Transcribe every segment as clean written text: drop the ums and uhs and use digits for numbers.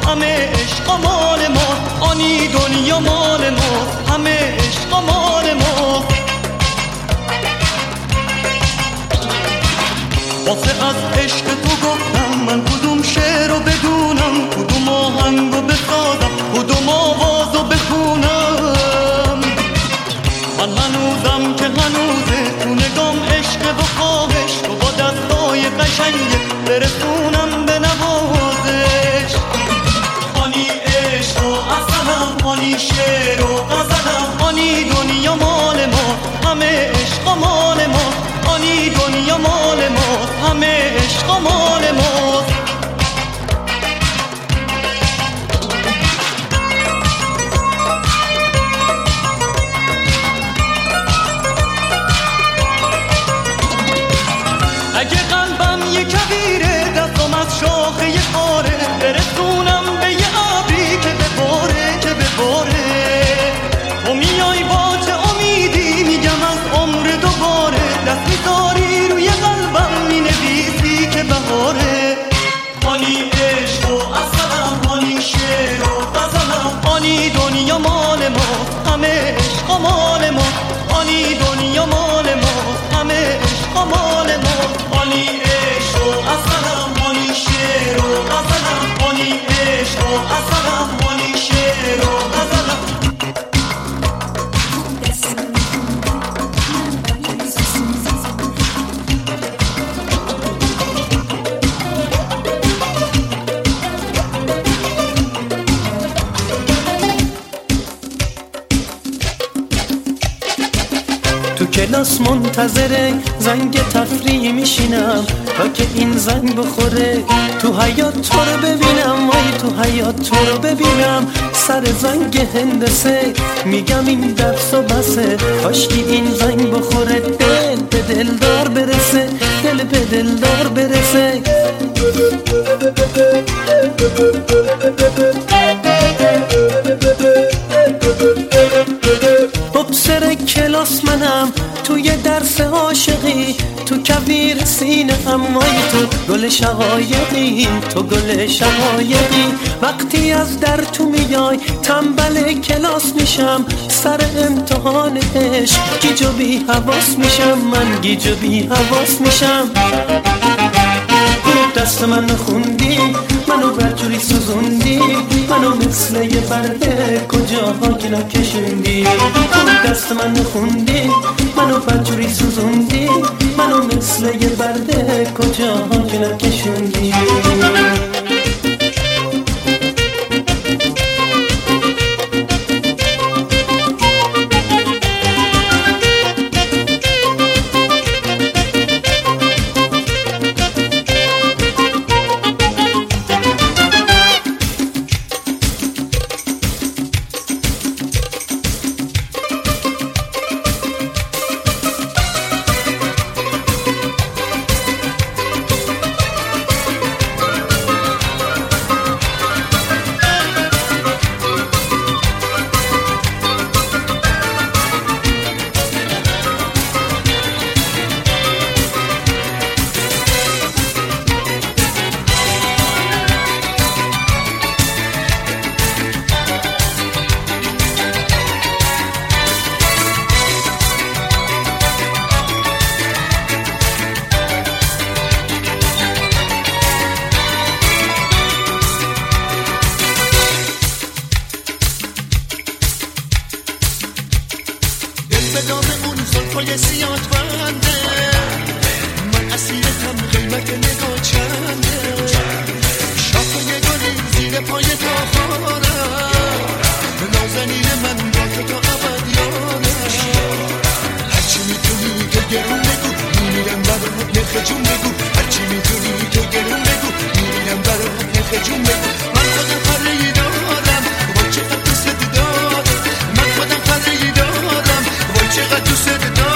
همه عشق مال ما، آنی دنیا مال ما، همه عشق مال ما. واسه از عشق تو گفتم من کدوم شعر رو بدونم، کدوم آهنگ رو بسازم، کدوم آواز رو بخونم. من هنوزم که هنوزه تو نگام عشق و خواهش، تو با دستای قشنگه برسونم به نوازش. آنی عشق و اصلم، آنی شعر و غزلم، آنی دنیا مال ما، همه عشق مال ما، آنی دنیا مال ما، همه عشق مال ما. اگه قلبم یه کبیره، دستم از شاخه یه خاره، برسونم به یه ابری که بباره، که بباره. تو میای با چه امیدی، میگم از عمر دوباره، دست میذاری روی قلبم مینویسی که بهاره. آنی عشق و اصلم، آنی شعر و غزلم، آنی دنیا مال ما، همه عشق مال ما، آنی دنیا مال ما، همه عشق مال ما. آنی عشق و اصلم، آنی شعر و غزلم، آنی عشق و اصلم، آنی شعر و غزلم. تو کلاس منتظر زنگ تفریح میشینم تا که این زنگ بخوره، تو حیاط تو رو ببینم، وای تو حیاط تو رو ببینم. سر زنگ هندسه میگم این درس و بسه، کاشکی این زنگ بخوره، دل به دلدار برسه، دل به دلدار برسه. مبصر کلاس منم توی درس عاشقی، تو کویر سینه امای تو گل شقایقی، تو گل شقایقی. وقتی از در تو میای تنبل کلاس میشم، سر امتحان عشق گیج و بی حواس میشم، من گیج و بی حواس میشم. دست منو خوندی، منو برجوری سوزوندی، منو مثل یه برده کجاها که نکشوندی. دست منو خوندی، منو برجوری سوزوندی، منو مثل یه برده کجاها که نکشوندی. به دام اون زلفای سیاد بنده، من اسیرتم قیمت نگاه چنده. شاخه گلی زیر پای تا خارم، نازنین من با تو ابد یارم. هرچی میتونی تو گرون بگو، میمیرم برات نرخ جون بگو. هرچی میتونی تو گرون بگو، میمیرم برات نرخ جون بگو. من خودم خرهی دارم، وای چقدر دوست دارم. من خودم خرهی دارم، وای چقدر دوست دارم.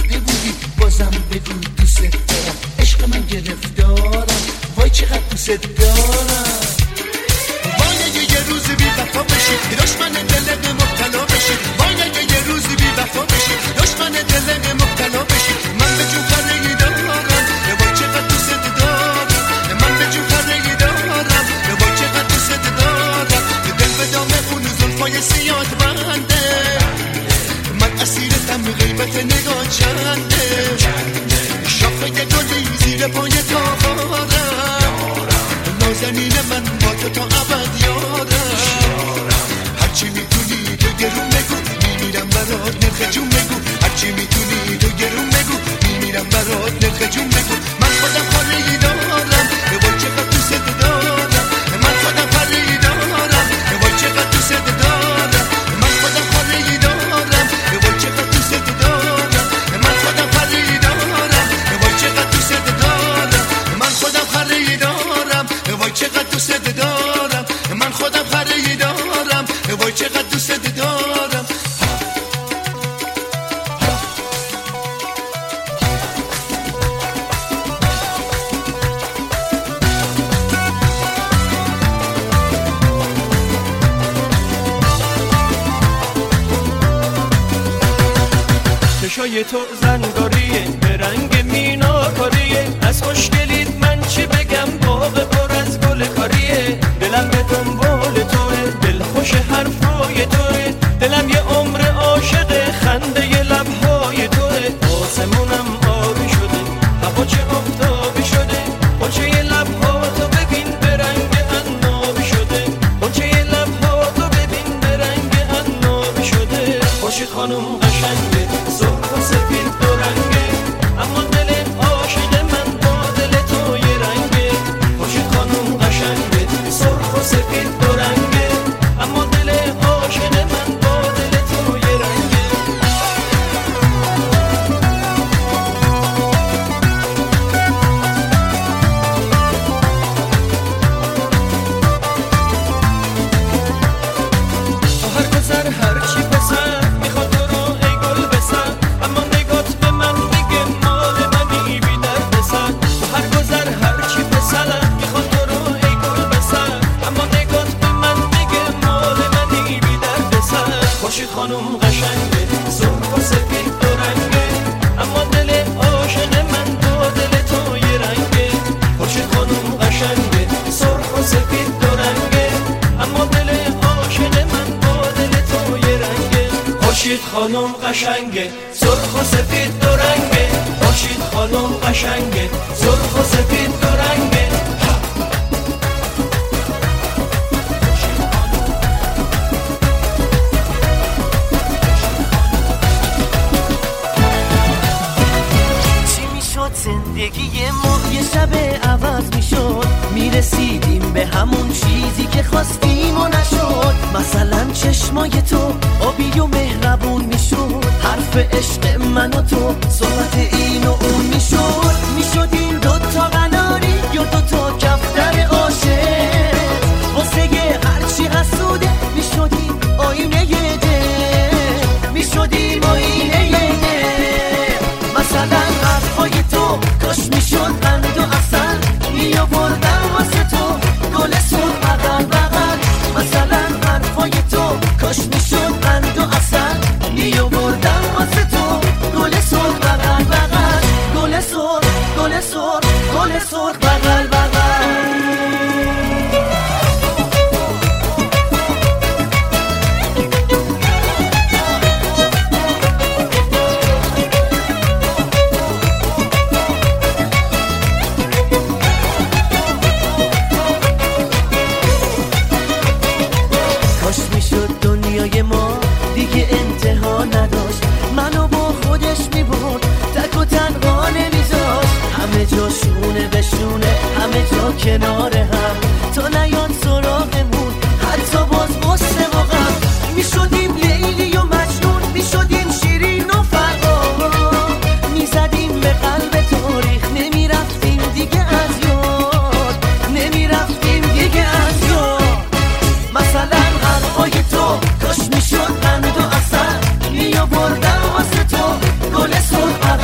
کرده بودی بازم بگو دوست دارم، عشق من گرفتارم، وای چقدر دوست دارم. وای اگه یه روز بی وفا بشی دشمن دل مبتلا بشی، وای اگه یه روز بی وفا بشی دشمن دل مبتلا بشی، من به جون خرگی دارم، وای چقدر دوست دارم، من به جون خرگی دارم، وای چقدر دوست دارم. دل به دام خون زلفای سیاد بنده، من اسیرتم غیبت نگاه چنده، شاخه گلی زیر پای تاخارم، نازنین من با تو تا ابد یارم. هرچی میتونی تو گرون بگو میمیرم برات، نرخ جون بگو هرچی میتونی تو گرون بگو میمیرم برات، نرخ جون بگو. من خودم خواهی دارم، وای چقدر دوست دارم، من خودم خواهی دارم، وای چقدر دوست دارم، من خودم خواهی دارم، وای چقدر دوست دارم، من خودم خواهی دارم، وای چقدر دوست دارم، من خودم خواهی دارم، وای چقدر دوست دارم، من خودم خواهی دارم، وای چقدر دوست دارم. چشای تو زنگاریه به رنگ میناکاریه، از خوشگلیت من چی بگم باغ پر از گل کاریه، دلم به دنبال توه، دل خوش حرفای توه، دلم یه عمر عاشق خنده ی لبهای توه. آسمونم آبی شده هوا چه آفتابی شده، خوچه ی لبها تو ببین به رنگ عنابی شده، خوچه ی لبها تو ببین به رنگ عنابی شده. خوشی خانم قشنگه سرخ و سفید دو رنگه، اما دل عاشق من با دل تو یه رنگه. خوشی خانم قشنگه سرخ و سفید دو رنگه، اما دل عاشق من با دل تو یه رنگه. تو هر گذر هر چی پسر میخواد تو رو ای گل بسر، اما نگات به من میگه مال منی بی درد سر. تو هر گذر هر چی پسر میخواد تو رو ای گل بسر، اما نگات به من میگه مال منی بی درد سر. خوشی خانم قشنگه سرخ و سفید دو رنگه، اما دل عاشق من با دل تو یه رنگه. خوشی خانم قشنگه سرخ و سفید دو رنگه، اما دل عاشق من با دل تو یه رنگه. خوشید خانم قشنگه سرخ و سفید دو رنگه، خوشید خانم قشنگه سرخ و سفید دو رنگه. چی میشد زندگی ما یه شب عوض میشد، میرسیدیم به همون چیزی که خواستیم و نشد. مثلا چشمای تو آبی و مهربون میشد، حرف عشق من و تو صحبت این و اون میشد. میشدیم دوتا قناری یا دوتا کفتر عاشق، واسه هرچی حسوده میشدیم آینه دل، میشدیم آینه دل. مثلا حرفای تو کاش میشد قند و عسل، میآوردم واسه تو گل سرخ بغل بغل. مثلا حرفای تو کاش میشد قند و عسل، میآوردم واسه تو گل سرخ بغل بغل. گل سرخ گل سرخ گل سرخ بغل بغل. کاش میشد دنیای ما دیگه انتها نداشت، منو با خودش میبرد تک و تنها نمیذاشت. همه جا شونه به شونه، همه جا کنار هم، تا نیاد سراغمون حتی باز غصه و غم. میشدیم لیلی و مجنون، میشدیم شیرین و فرهاد، میزدیم به قلب تاریخ، نمیرفتیم دیگه از یاد، نمیرفتیم دیگه از یاد. مثلا حرفای تو کاش میشد قند و عسل، میآوردم واسه تو گل سرخ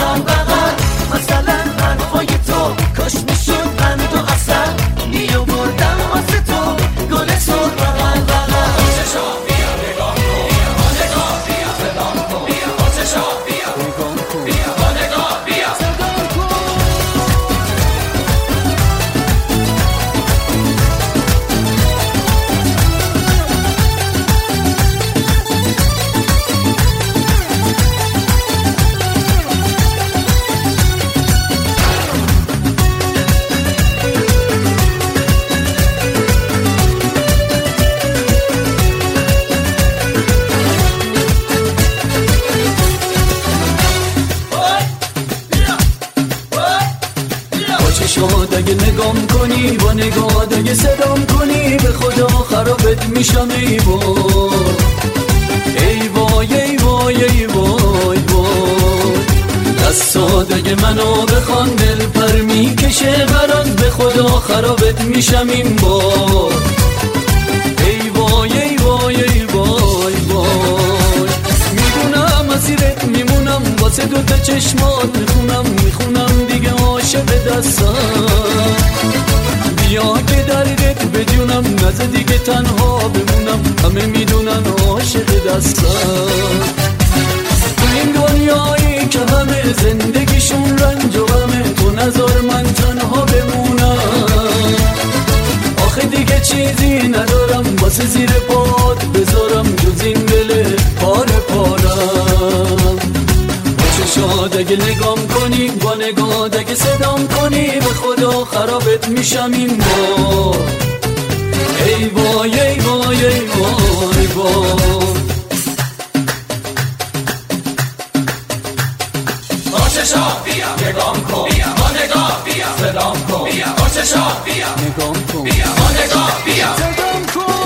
شاد اگه نگام کنی با نگاه اگه صدام کنی به خدا خرابت میشم ای وای ای وای ای وای ای وای وای دستاد اگه منو بخوان دل پر میکشه برات به خدا خرابت میشم این بار ای وای ای وای ای وای وای میدونم مسیرت میمونم واسه دوتا چشمات میخونم دیگه عاشق دستم بیا که دردت بدونم نزه دیگه تنها بمونم همه میدونن عاشق دستم تو این دنیایی که همه زندگیشون رنج و غمه تو نذار من تنها بمونم آخه دیگه چیزی ندارم واسه زیر پات بذارم جز این دل پاره پارم شاد اگه نگام کنی با نگاه اگه صدام کنی به خدا خرابت میشم این بار ای وای ای وای ای وای وای آچشا بیا نگام کن بیا با نگاه بیا صدام کن بیا آچشا بیا نگام کن بیا با نگاه بیا صدام کن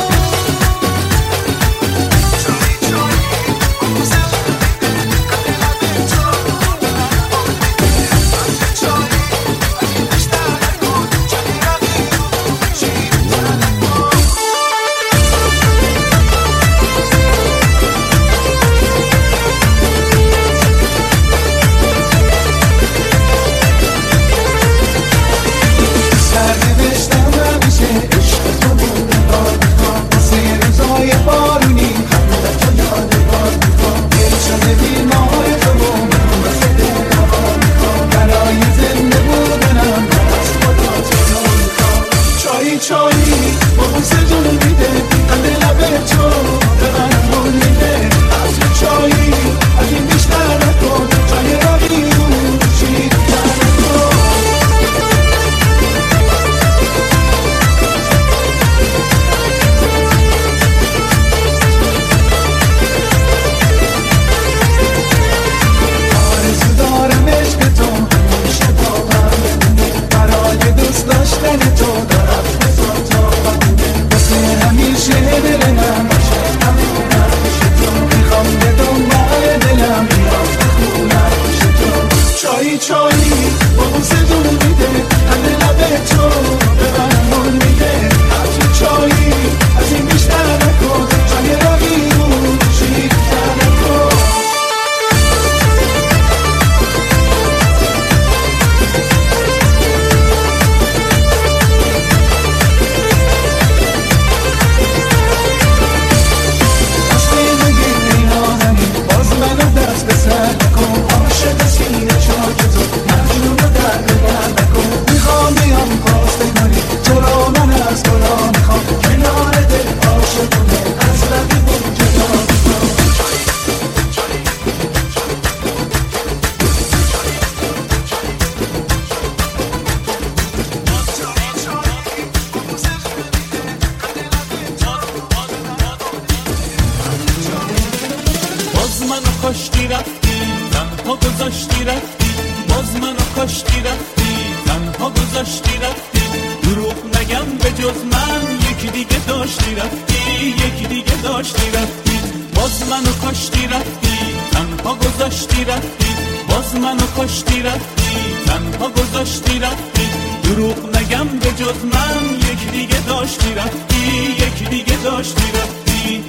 کاشتی رفتی تنها گذاشتی رفتی باز منو کاشتی رفتی تنها گذاشتی رفتی دروغ نگم به جز من یکی دیگه داشتی رفتی یکی دیگه داشتی رفتی باز منو کاشتی رفتی تنها گذاشتی رفتی باز منو کاشتی رفتی تنها گذاشتی رفتی دروغ نگم به جز من یکی دیگه داشتی رفتی یکی دیگه داشتی رفتی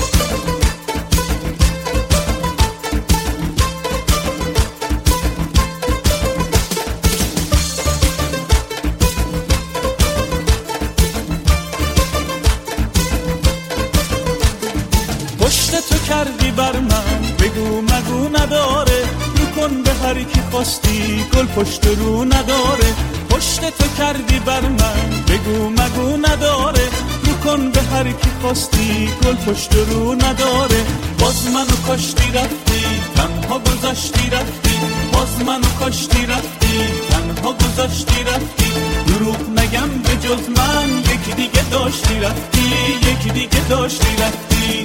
پشت تو کردی بر من بگو مگو نداره رو کن به هر کی خواستی گل پشت رو نداره پشت تو کردی بر من بگو مگو نداره رو کن به هر کی خواستی گل پشت رو نداره باز منو کاشتی رفتی تنها گذاشتی رفتی باز منو کاشتی رفتی تنها گذاشتی رفتی دروغ نگم به جز من یکی دیگه داشتی رفتی یکی دیگه داشتی رفتی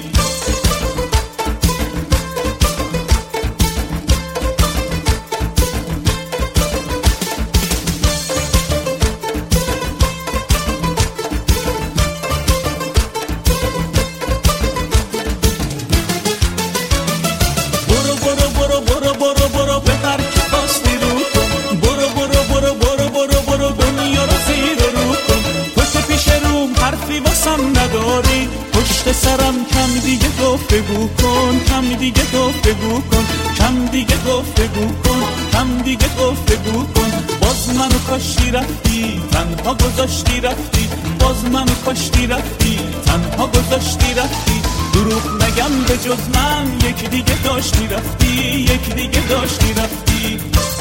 سرم کم دیگه گفتگو کن، کم دیگه گفتگو کن، کم دیگه گفتگو کن، کم دیگه گفتگو کن. باز منو کاشتی رفتی، تنها گذاشتی رفتی، باز منو کاشتی رفتی، تنها گذاشتی رفتی. دروغ نگم به جز من یکی دیگه داشتی رفتی، یکی دیگه داشتی رفتی.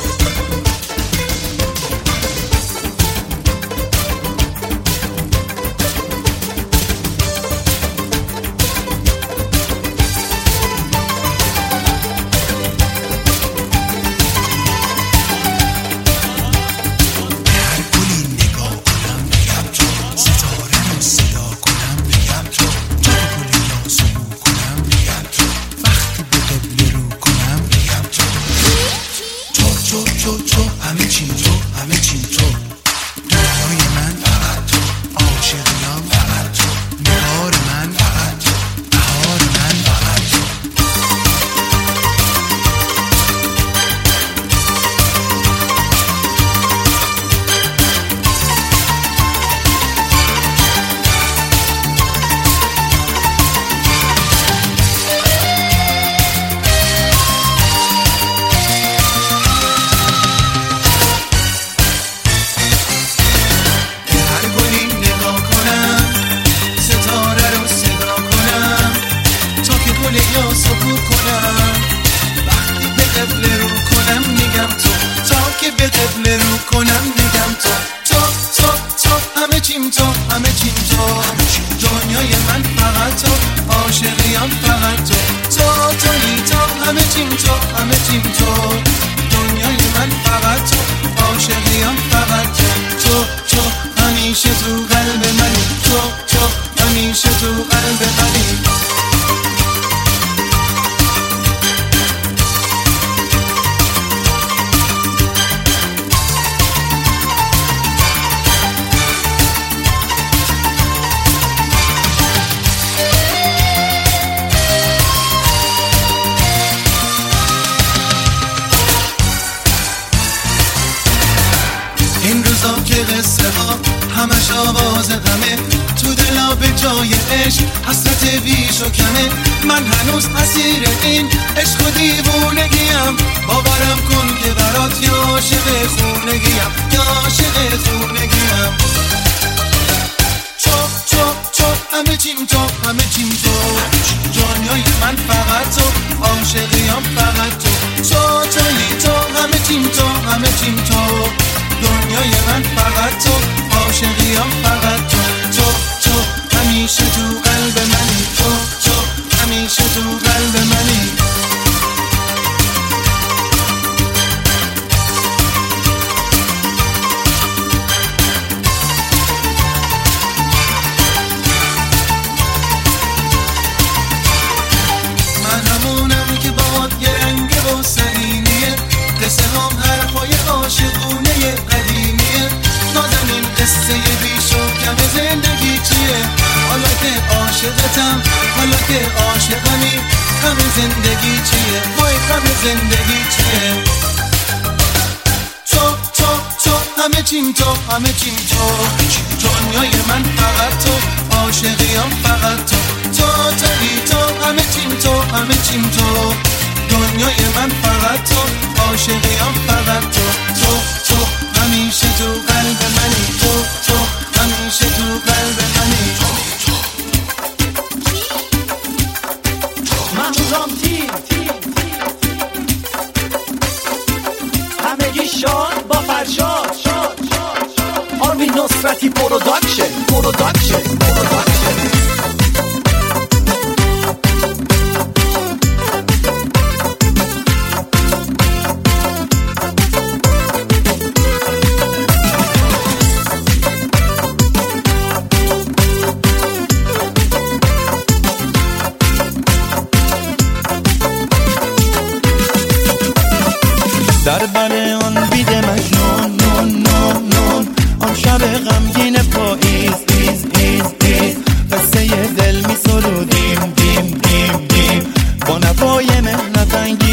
در بر آن بید مجنون نون نون نون، آن شب غمگین پاییز ایز ایز ایز، قصه دل می سرودیم دیم دیم دیم با نوای مهنت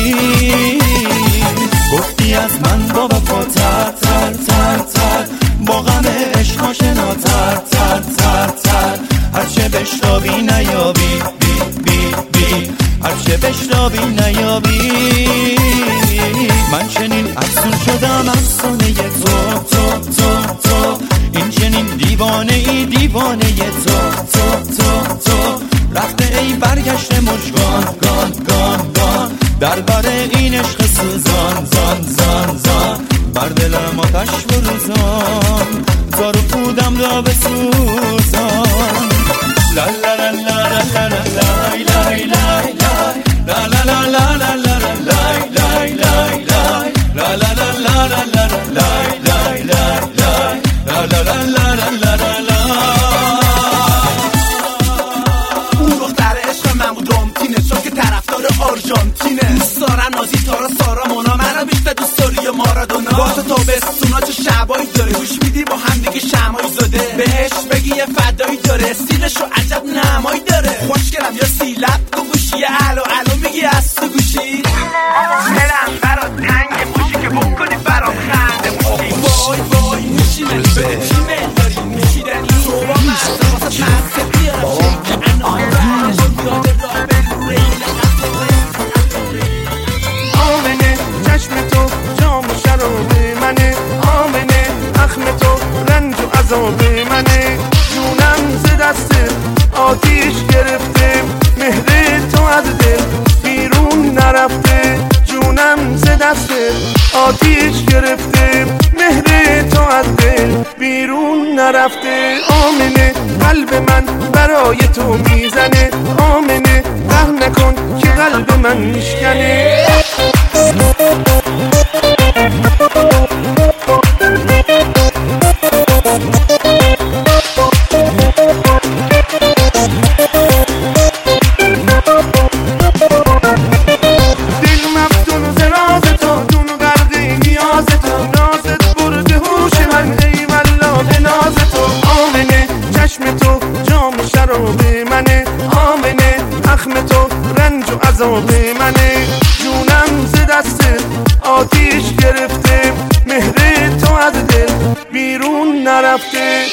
انگیز. گفتی از من با وفا تر تر تر تر، با غم عشق آشنا تر تر تر تر، هرچه بشتابی نیابی دلم افسانه تو این چنین دیوانه ای دیوانه تو رفته ای برگشته مژگان گان در بر این عشق سوزان زان بر دلم آتش بروزان زار و خودم را بسوزان لا لا لا لا لا لا لا لا لا لا آرژانتینه دوست دارم نازی تارا سارا مونا منو بیشتر دوست داری یا مارادونا واسه تو بستونا چه شبایی داره گوش میدی با هم دیگه شمعی زده بهش بگی یه فدایی داره استیلشو عجب نمایی داره خوشگلم یا سیلب تو گوشی الو میگی از تو گوشی دلم برات تنگ موشی که بکنی برام خنده موشی وای میشینه بگو چی منداری میشیدنی تو با مزه واسه مزه بیارم که انای برشون یاده را بلوره چشم تو جام و شراب منه آمنه اخم تو رنج و عذاب منه جونم ز دست آتیش گرفته مهر تو از دل بیرون نرفته جونم ز دست آتیش گرفته مهر تو از دل بیرون نرفته آمنه قلب من برای تو میزنه آمنه ره نکن که قلب من میشکنه چشم تو جام شراب منه آمنه اخم تو رنج و عذاب منه جونم ز دست آتیش گرفته مهر تو از دل بیرون نرفته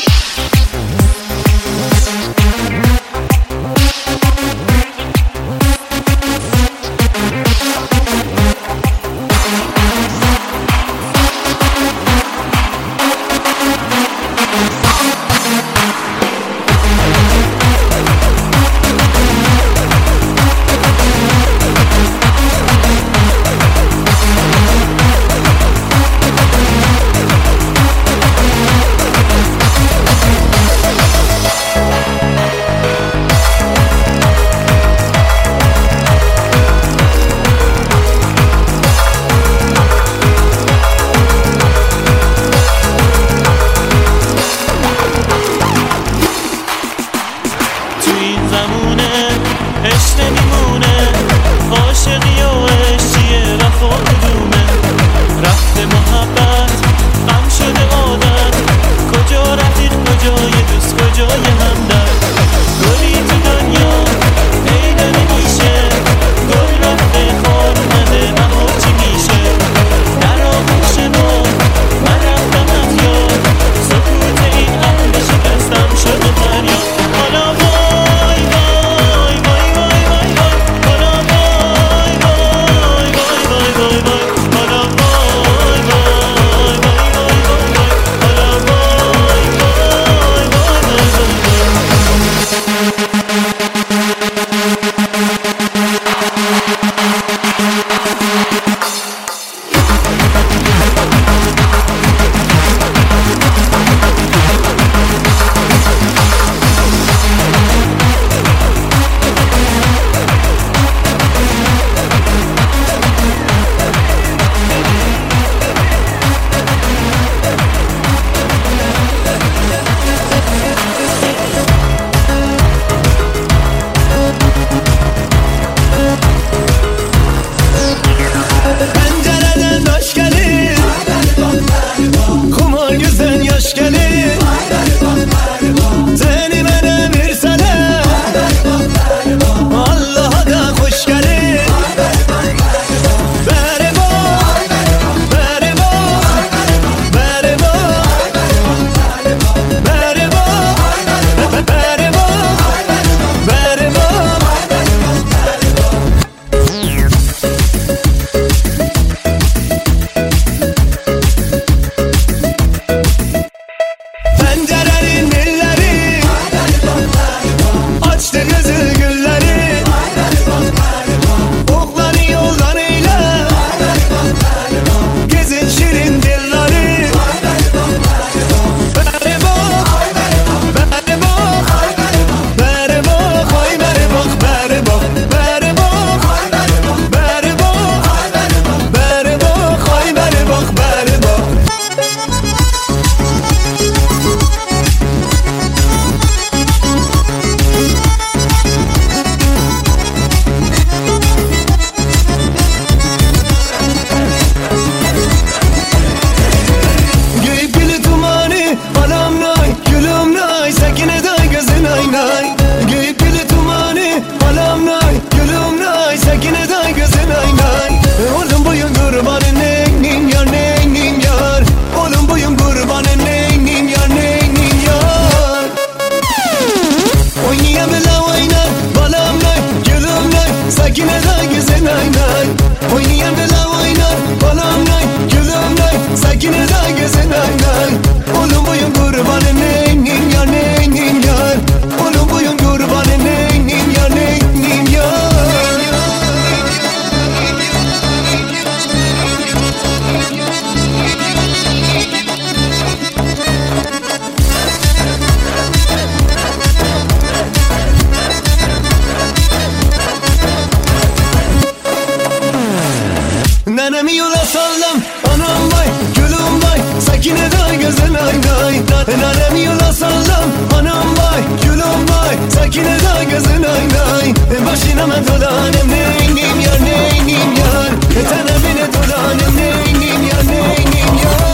gazınay nay Enalem yola sallam anam vay gülüm vay Sakine da gazınay nay Başına men dolanım neynim yar neynim yar Tenemine dolanım neynim yar neynim yar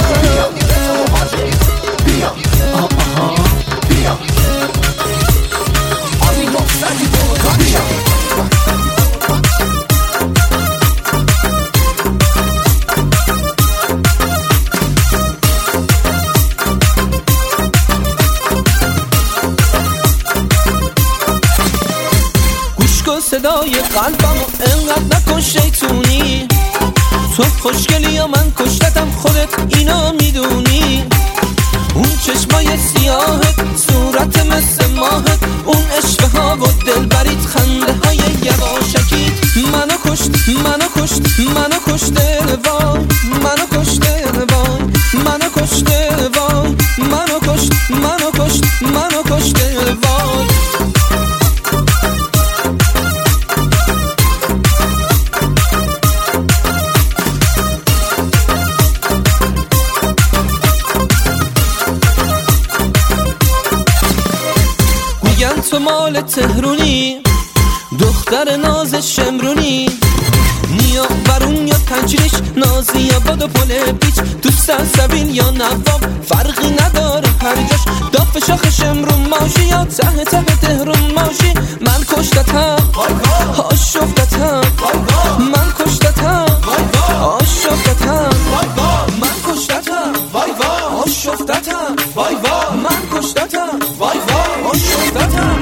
صدای قلبم و انقدر نکن شیطونی تو خوشگلی یا من کشتتم خودت اینا میدونی اون چشمای سیاهت صورت مثل ماهت اون عشقه ها و دلبریت خنده های یواشکیت منو کشت منو کشت منو کشته وای منو کشته وای منو کشته وای منو کشت منو کشت منو کشته وای تو مال تهرونی دختر ناز شمرونی نیا برون یا پنجریش نازی آباد و پل پیچ تو سلسبیل یا نواب فرقی نداره هر جاش داف شاخ شمرون ماشی یا ته ته تهرون ماشی من کشتتم آشفتتم من کشتتم آشفتتم من کشتتم آشفتتم من کشتتم آشفتتم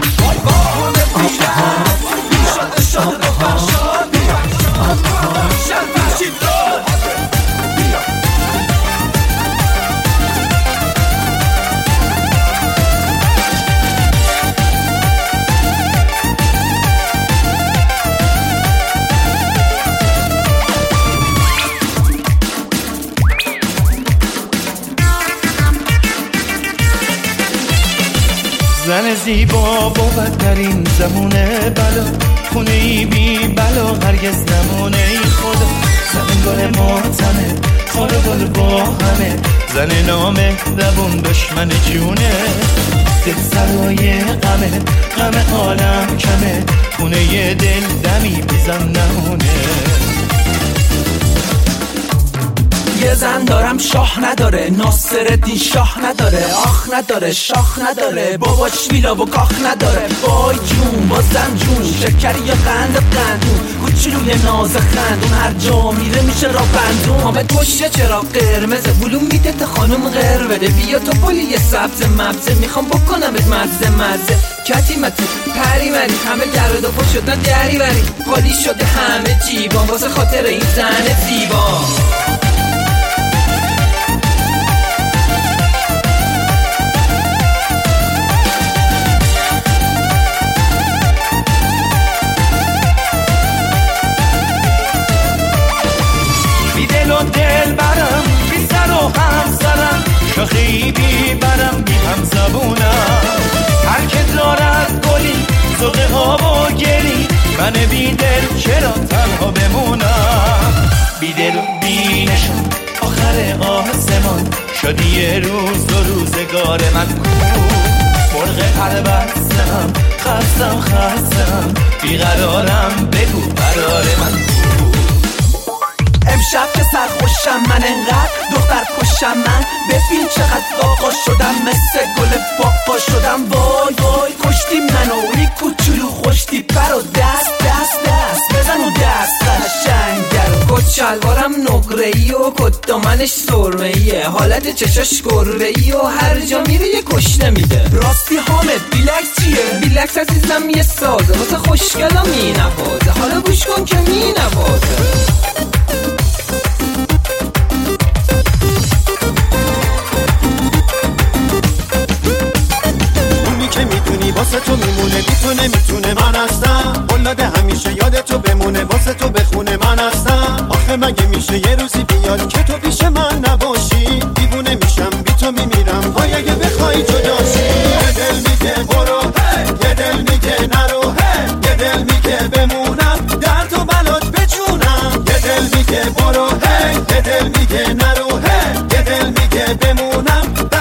زن زیبا بود در این زمونه بلا خونه ای بی بلا هرگز نمونه ای خدا زن گل ماتمه خاله گل با همه زن نامه لبون دشمن جونه دل سرای غمه غم عالم کمه خونه دل دمی بیزن نمونه یه زن دارم شاه نداره ناصرالدین شاه نداره آخ نداره شاخ نداره باباش ویلا و کاخ نداره وای جون بازم جون شکری یا قندون کوچولوی ناز خندون هر جا میره میشه را بندون حامد پشت چرا قرمزه بلوم میده تا خانم غیر بده بیا تو پلی سبز مبزه میخوام بکنمت مزه کتی متی پری مری همه در و دفع شدن دری بری خالی شده همه جیبان واسه خاطر این زن زیبا دل برم بی سر و همسرم شاخی بی برم بی هم زبونم هر که دارد گلی زوغه ها و گلی من بی دل چرا تنها بمونم بی دل بی نشون آخر آسمان شدی روز و روزگار من کو مرغ پروستم خستم بیقرارم بگو قرار من امشب که سرخوشم من انقدر دختر کشم من ببین چقدر آقا شدم مثل گل باقا شدم وای وای کشتی منو ای کوچولو خوشتی پر و دست بزن و دست قشنگر کت شلوارم نقره‌ای و کت دامنش سرمه‌ایه حالت چشاش گربه‌ای و هر جا میره یه کشته میده راستی حامد بیلکس چیه؟ بیلکس عزیزم یه سازه واسه خوشگلا می نوازه حالا گوش کن که می نوازه واسه تو میمونه بی تو نمیتونه من هستم بلاده همیشه یاد تو بمونه واسه تو بخونه من هستم آخه مگه میشه یه روزی بیاد که تو پیش من نباشی دیوونه میشم بی تو میمیرم های اگه بخوای جداشی یه دل میگه برو یه دل میگه نرو یه دل میگه بمونم در تو بلات بجونم یه دل میگه برو یه دل میگه نرو یه دل میگه بمونم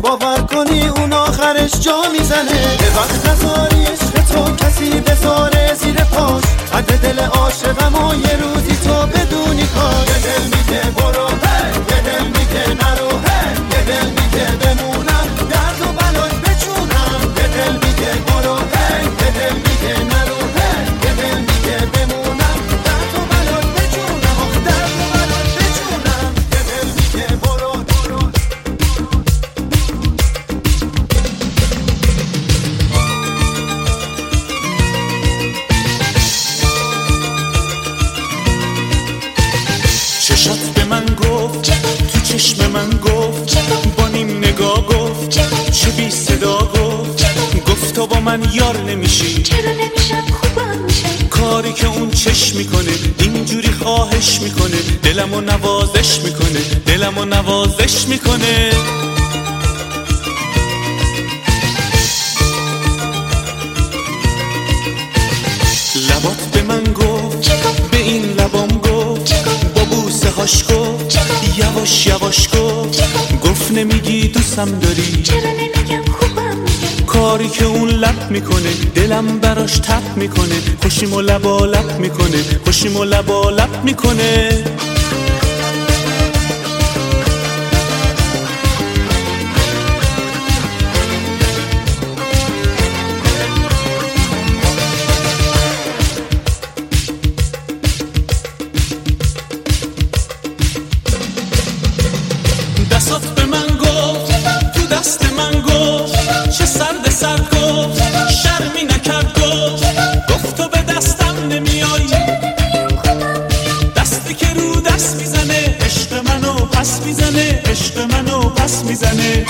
باور کنی اون آخرش جا میزنه. به وقت نذاری عشق تو کسی بذاره زیر پاش، حد دل عاشقم و یه روزی تو بدونی کار. یه دل میگه برو، یه دل میگه نرو، یه دل میگه بمونم درد و بلای بچونم. یه دل میگه برو، یه دل میگه نرو، یه دل میگه بمونم درد و بلای بچونم. آخ درد و بلای بچونم. یه دل میگه برو. چشات به من گفت، تو چشم من گفت، با نیم نگاه گفت، چه بی صدا گفت تو با من یار نمیشی. چرا نمیشم خوبم میشه؟ کاری که اون چشم میکنه اینجوری خواهش میکنه، دلمو نوازش میکنه، دلمو نوازش میکنه. لبات به من گفت، به این لبام گفت، با بوسه هاش گفت، یواش یواش گفت نمیگی دوستم داری. چرا نمیگم خوبم میگه؟ کاری که اون لب میکنه دلم براش تپ میکنه، خوشیمو لبا لب میکنه، خوشیمو لبا لب میکنه. دستات به من گفت، تو دست من گفت، چه سرد سرد گفت، شرمی نکرد گفت تو به دستم نمیای. دستی که رو دست میزنه عشق منو پس میزنه، عشق منو پس میزنه.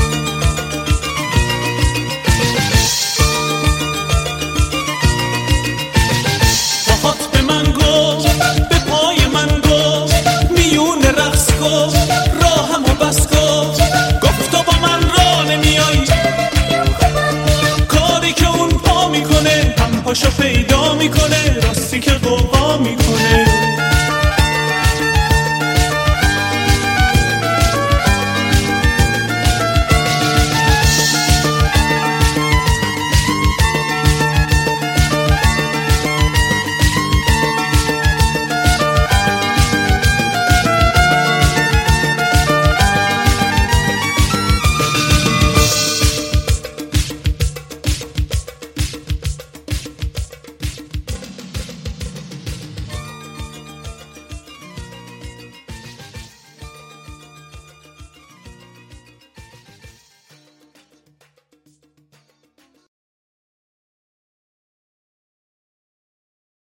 پاهات به من گفت، به پای من گفت، میون رقص گفت، راهمو بس گفت تو با من راه نمیای. کاری که اون پا میکنه هم پاشو پیدا میکنه، راستی که